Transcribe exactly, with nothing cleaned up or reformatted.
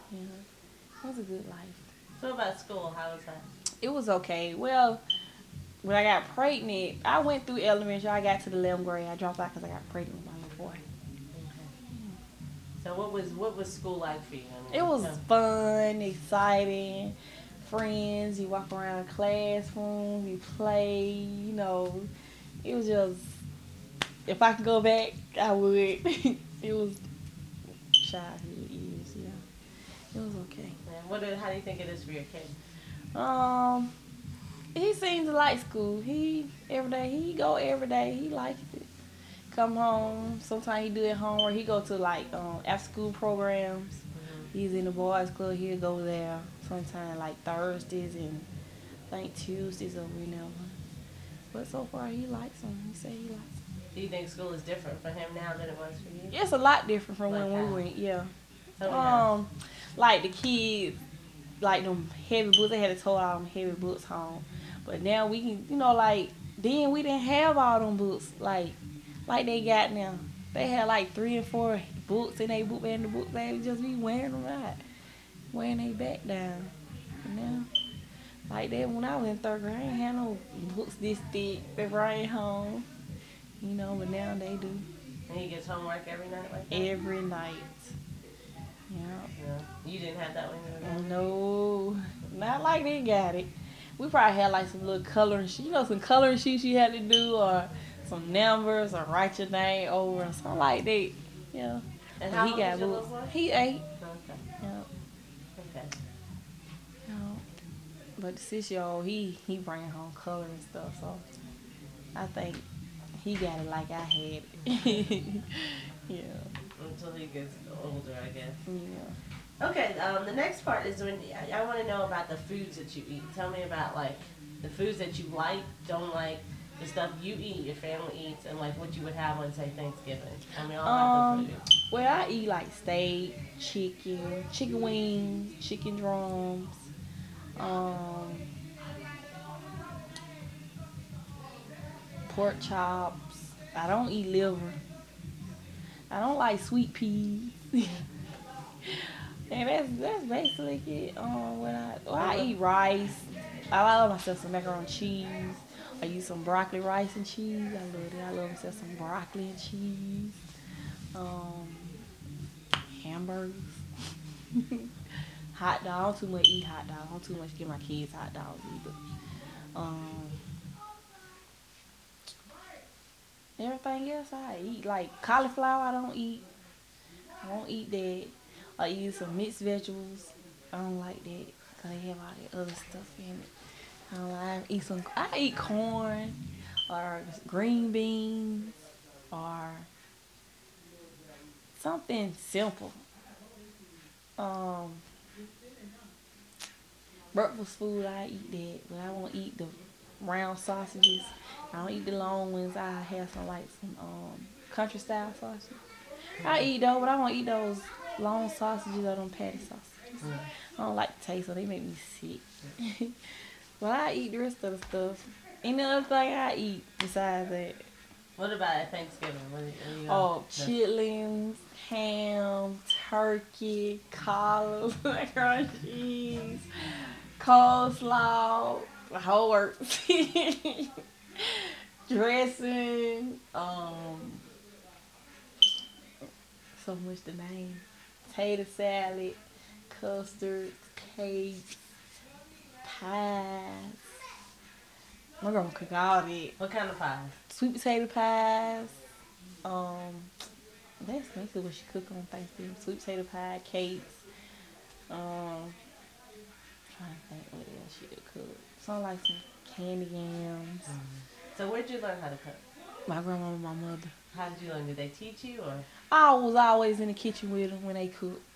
Yeah, it was a good life. So about school, how was that? It was okay. Well, when I got pregnant, I went through elementary. I got to the eleventh grade. I dropped out because I got pregnant with my little boy. Okay. So what was what was school like for you? I It mean, was tell me. fun, exciting, friends. You walk around the classroom, you play. You know, it was just. If I could go back, I would. It was childhood years. Yeah, it was okay. And what? do- How do you think it is for your kid? Um, he seems to like school. He every day he go every day. He likes it. Come home. Sometimes he do it home or he go to like um after school programs. Mm-hmm. He's in the boys club. He'll go there. Sometimes like Thursdays and I think Tuesdays or whenever. But so far he likes them. He say he likes them. Do you think school is different for him now than it was for you? It's a lot different from Like when how? we went. Yeah. Tell me how. Um, like the kids, like them heavy books. They had to tow all them heavy books home. But now we can, you know, like then we didn't have all them books like like they got now. They had like three and four books in their book bag, and the book bag just be wearing them out, wearing their back down. And now, like that when I was in third grade, I ain't had no books this thick. They bring home, you know. But now they do And he gets homework every night like that? every night. Yeah. No. You didn't have that when you were young? No, not like they got it. We probably had like some little coloring sheet, you know, some coloring sheets you had to do, or some numbers, or write your name over, or something like that. Yeah. And But how he old got is your little books. boy? He ate. Okay. Yeah. Okay. Yeah. But the six year old, he he bring home color and stuff, so I think he got it like I had it. Yeah. Until he gets older, I guess. Yeah. Okay, um, the next part is when I, I want to know about the foods that you eat. Tell me about like the foods that you like, don't like, the stuff you eat, your family eats, and like what you would have on say Thanksgiving. Tell me all about the Um, food. well, I eat like steak, chicken, chicken wings, chicken drums, um, pork chops. I don't eat liver. I don't like sweet peas. And that's that's basically it. Um, when I well, I eat rice. I love myself some macaroni and cheese. I use some broccoli, rice, and cheese. I love it. I love myself some broccoli and cheese. Um, hamburgers. Hot dog. I don't too much eat hot dog. I don't too much give my kids hot dogs either. Um, everything else I eat. Like cauliflower, I don't eat. I won't eat that. I eat some mixed vegetables. I don't like that because they have all that other stuff in it. I don't like. I eat some. I eat corn or green beans or something simple. Um, breakfast food, I eat that, but I won't eat the round sausages. I don't eat the long ones. I have some like some um country style sausage. I eat those, but I won't eat those long sausages or them patty sausages. Mm. I don't like the taste of them. They make me sick. But I eat the rest of the stuff. Any other thing I eat besides that? What about at Thanksgiving? What, what you gonna- Oh, chitlins, ham, turkey, collard, macaroni and cheese, coleslaw, the whole works. Dressing, um, so much to name. Potato salad, custards, cakes, pies. My grandma cook all that. What kind of pies? Sweet potato pies. Um, that's basically what she cook on Thanksgiving. Sweet potato pie, cakes. Um, trying to think what else she would cook. Something like some candy yams. Mm. So where'd you learn how to cook? My grandma and my mother. How did you learn? Did they teach you or? I was always in the kitchen with them when they cook.